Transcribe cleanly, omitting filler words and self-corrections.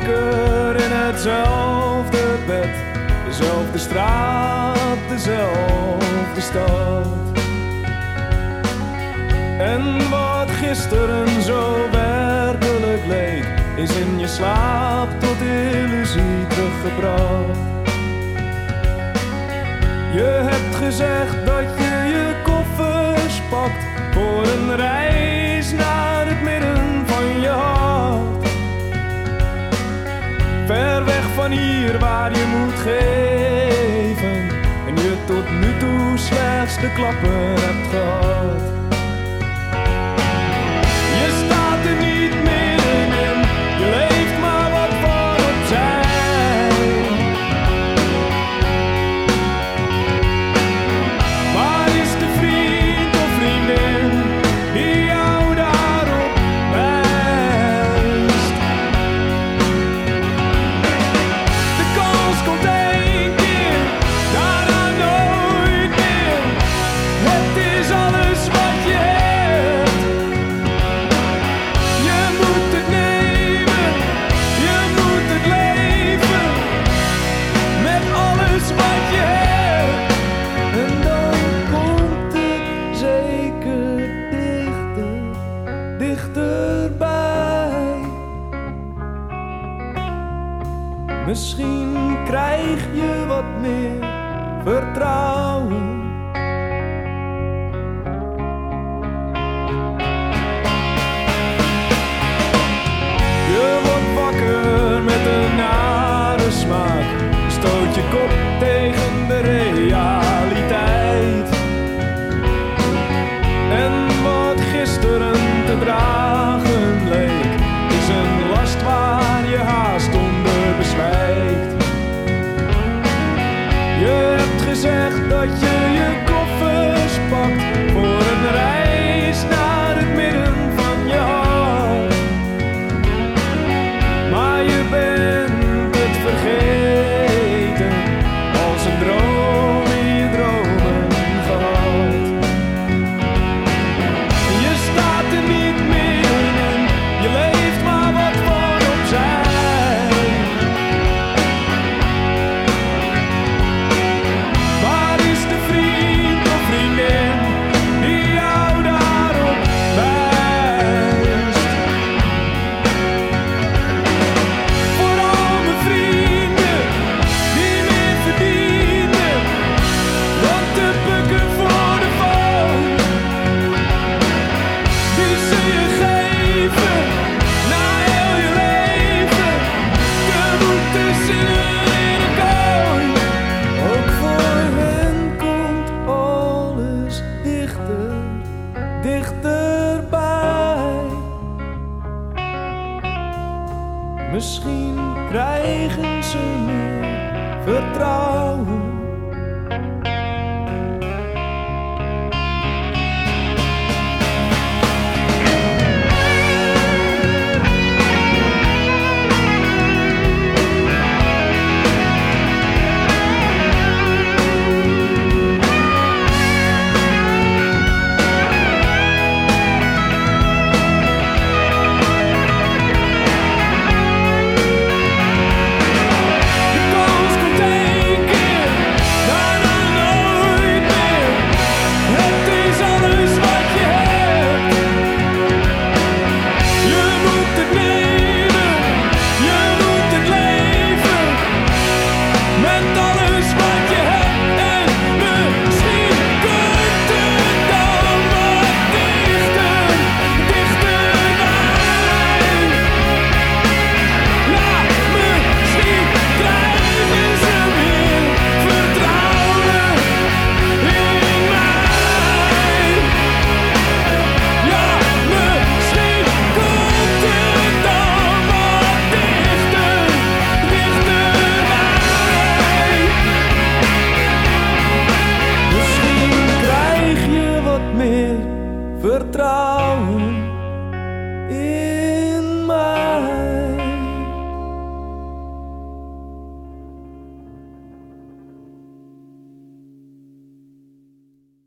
wakker in hetzelfde bed. Dezelfde straat, dezelfde stad. En wat gisteren zo werkelijk leek, is in je slaap tot illusie teruggebracht. Je hebt gezegd dat je koffers pakt voor een reis naar het midden van je hart. Ver weg van hier waar je moet geven en je tot nu toe slechts de klappen hebt gehad. Je staat er niet middenin, je leeft maar wat van opzij. Waar is de vriend of vriendin die jou daarop wijst? De kans komt één keer, daarna nooit meer. Het is alles wat je hebt. Je moet het nemen, je moet het leven, met alles wat je hebt. En dan komt het zeker dichterbij. Misschien krijg je wat meer vertrouwen. Je wordt wakker met een nare smaak. Je stoot je kop tegen de realiteit. En wat gisteren te dragen leek, is een last waar je haast onder bezwijkt. Je hebt gezegd dat je koffers pakt voor een reis naar het midden van je hart. Maar je bent het vergeten, als een droom in je dromen gehad. Je staat er niet meer in, je leeft maar wat van opzij. Waar is de vriend of vriendin die jou daarop wijst? Voor al mijn vrienden die meer verdienen dan te bukken voor de foon, die ze je geven na heel je leven, te moeten zingen in een kooi. Ook voor hen komt alles dichterbij. Misschien krijgen ze meer vertrouwen. De kans komt één keer, daarna nooit meer. Het is alles wat je hebt. Je moet het nemen, je moet het leven, met alles wat je hebt. En misschien komt het dan wat dichterbij. Ja, misschien krijgen ze meer vertrouwen in mij. Ja, misschien komt het dan wat dichterbij. Misschien krijg je wat meer vertrouwen.